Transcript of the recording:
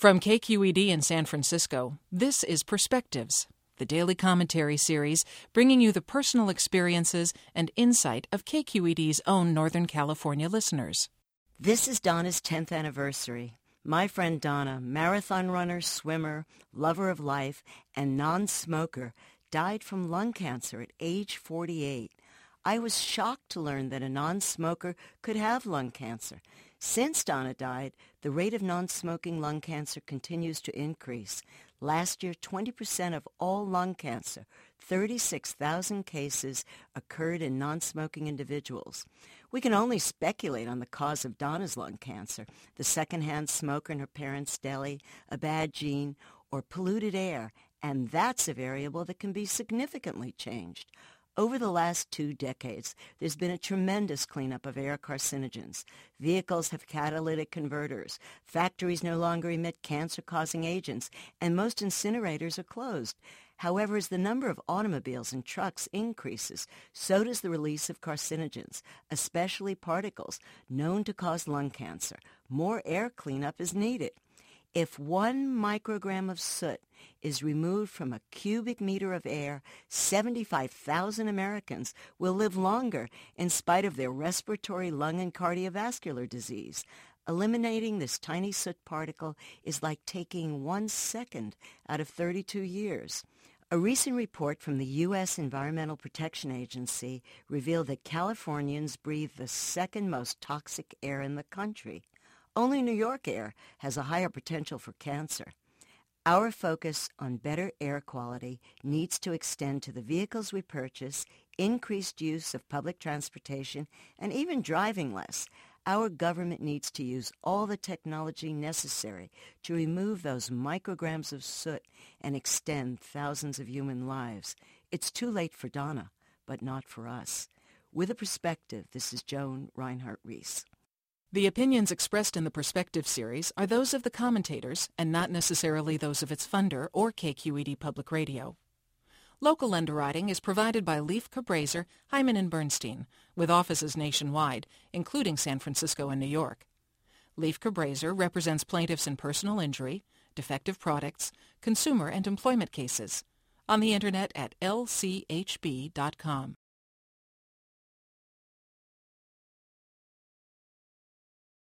From KQED in San Francisco, this is Perspectives, the daily commentary series bringing you the personal experiences and insight of KQED's own Northern California listeners. This is Donna's 10th anniversary. My friend Donna, marathon runner, swimmer, lover of life, and non-smoker, died from lung cancer at age 48. I was shocked to learn that a non-smoker could have lung cancer. Since Donna died, the rate of non-smoking lung cancer continues to increase. Last year, 20% of all lung cancer, 36,000 cases, occurred in non-smoking individuals. We can only speculate on the cause of Donna's lung cancer: the secondhand smoker in her parents' deli, a bad gene, or polluted air, and that's a variable that can be significantly changed. Over the last 2 decades, there's been a tremendous cleanup of air carcinogens. Vehicles have catalytic converters. Factories no longer emit cancer-causing agents, and most incinerators are closed. However, as the number of automobiles and trucks increases, so does the release of carcinogens, especially particles known to cause lung cancer. More air cleanup is needed. If 1 microgram of soot is removed from a cubic meter of air, 75,000 Americans will live longer in spite of their respiratory, lung, and cardiovascular disease. Eliminating this tiny soot particle is like taking 1 second out of 32 years. A recent report from the U.S. Environmental Protection Agency revealed that Californians breathe the second most toxic air in the country. Only New York air has a higher potential for cancer. Our focus on better air quality needs to extend to the vehicles we purchase, increased use of public transportation, and even driving less. Our government needs to use all the technology necessary to remove those micrograms of soot and extend thousands of human lives. It's too late for Donna, but not for us. With a perspective, this is Joan Reinhardt Reese. The opinions expressed in the Perspective series are those of the commentators and not necessarily those of its funder or KQED Public Radio. Local underwriting is provided by Leif Cabraser, Hyman & Bernstein, with offices nationwide, including San Francisco and New York. Leif Cabraser represents plaintiffs in personal injury, defective products, consumer and employment cases. On the Internet at lchb.com.